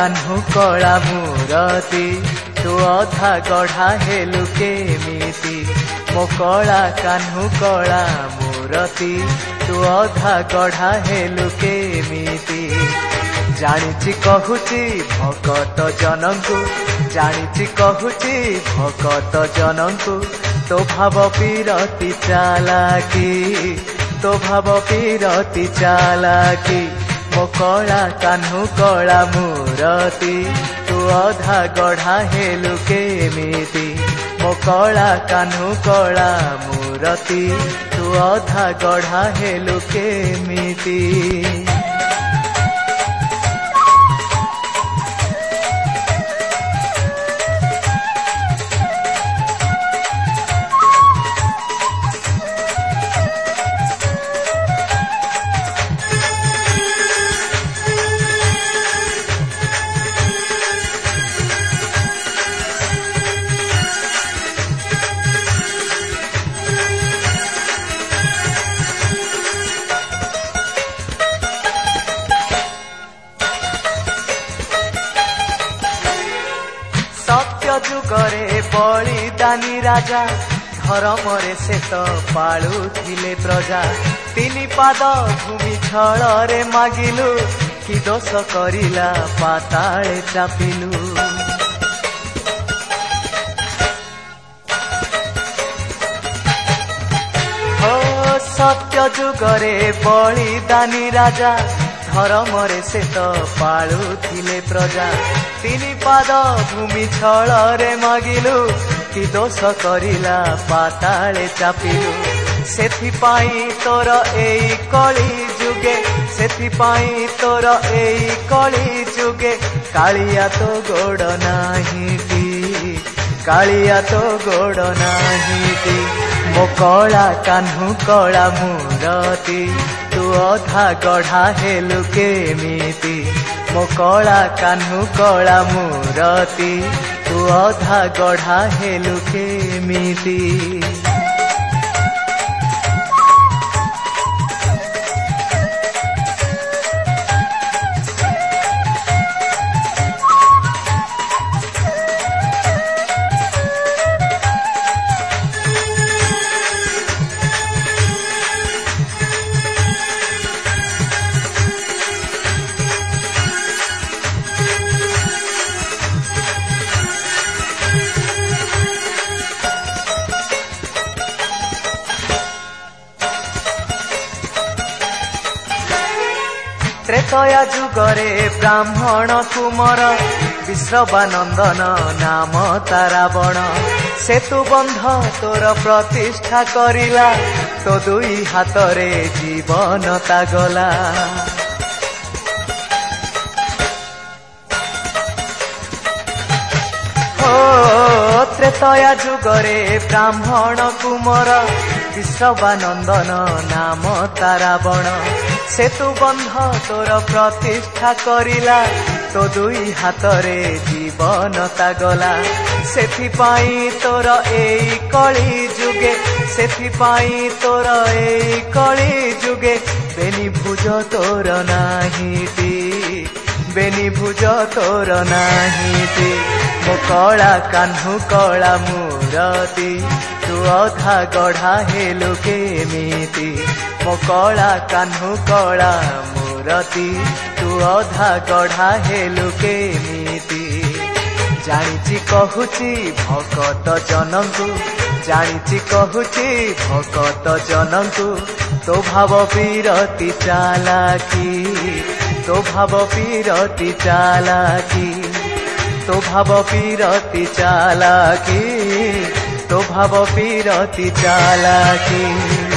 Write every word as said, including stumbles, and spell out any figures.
कान्हू कला मूरती तू अधा गढ़ा हेलु केमिति मो कला कान्हू कला मूरती तू अधा गढ़ा हेलु केमिति जानिछि कहुछि भगत जनंकु जानिछि कहुछि भगत जनंकु तो भाव पीरती चालाकी तो भाव पीरती चालाकी मो कला कान्हू कला मूरती तू अधा गढ़ा हेलु केमिति मो कला कान्हू कला मूरती तू अधा गढ़ा हेलु केमिति जुगरे बलिदानी राजा धर्मरे से तो पालुथिले प्रजा तीन पाद भूमि छଳରେ मागिलु कि दोष करिला पाताळे चापिलु हो सत्य जुगरे बलिदानी राजा धर्मरे से तो पालुथिले प्रजा तीन पाद भूमि छଳରେ मागिलु कि दोष करिला पाताळे चापिलु सेथिपाई तोर एई कली जुगे सेथिपाई तोर एई कली जुगे कालिया तो गोड़ नाहीटी कालिया तो गोड़ नाहीटी मो कला कान्हू कला मूरती तू अधा गढ़ा हेलु केमिति मो कला कान्हू कला मूरती तू अधा गढ़ा हेलु केमिति त्रेतया जुगरे ब्राह्मण कुमार विश्रवानंदन नाम तारावण सेतु बंध तोर प्रतिष्ठा करिला तो दुई हातरे जीवन तागला हो त्रेतया जुगरे ब्राह्मण कुमार विश्रवानंदन नाम तारावण सेतु बंध तोर प्रतिष्ठा करिला तो दुई हातरे जीवन तागला सेथिपाई तोर एई कली जुगे सेथिपाई तोर एई कली जुगे बेनी भुज तोर नाहीटी बेनी भुज तोर नाहीटी मो कला कान्हू कला मूरती तू अधा गढ़ा हेलु केमिति मो कला कान्हू कला मूरती तू अधा गढ़ा हेलु केमिति जानिछि कहुछि भगत जनंकु जानिछि कहुछि भगत जनंकु तो भाव पीरती चालाकी तो भाव पीरती चालाकी तो भाव पीरती चालाकी तो भाव पीरती चालाकी।